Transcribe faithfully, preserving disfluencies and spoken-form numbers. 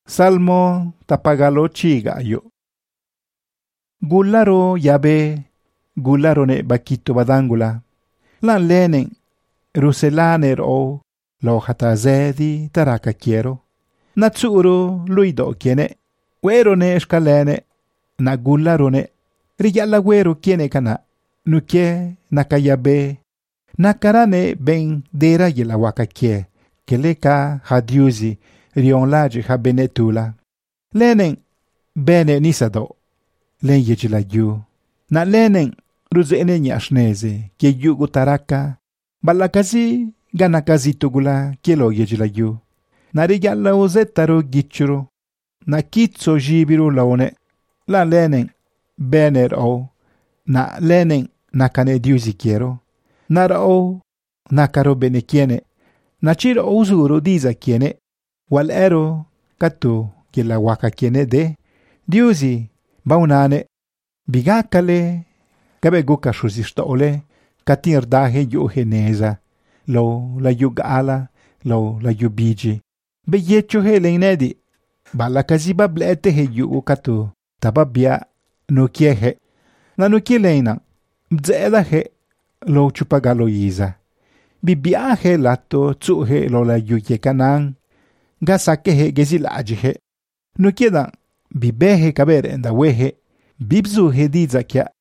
Salmo tapagalo chigayo. Gullaro yabe, gullarone bakito badangula. Lan lenen, ruselaner o, lo hatazedi taraka quiero. Natsuro luido kiene, werone escalene, na gullarone, rigalla wero kiene kana, nukie nakayabe, nakarane ben dera yela wakakie, keleka hadiuzi, rionlaje ha benetula. Lenen bene nisado, len yejila yu. Na lenen ruzene nyashneze, ke yugu taraka, balakazi ganakazi tugula kielo yejila yu. Na rigalla ozetaro gichuru, na kitso jibiru laone, la lenen bener o, na lenen nakane diuzi quiero, nara o nakaro bene kiene, na chiro uzuru diza kiene, wal ero katu kila waka kiene de, diuzi baunane, bigakale, kabe guka shuzishta ole, katir dahe yuhe neza, lo la yugala, lo la yubiji. Beyecho he leinedi, bala kazi bablete he yu katu, tababia nukiehe, na nukieleina, mzela he, lo chupagalo yiza. Bibiahe lato tsuhe lo la yuye kanan, gasake he gezilaji he. Nukieda, bibehe kabere nda wehe, bibzu he diza kia,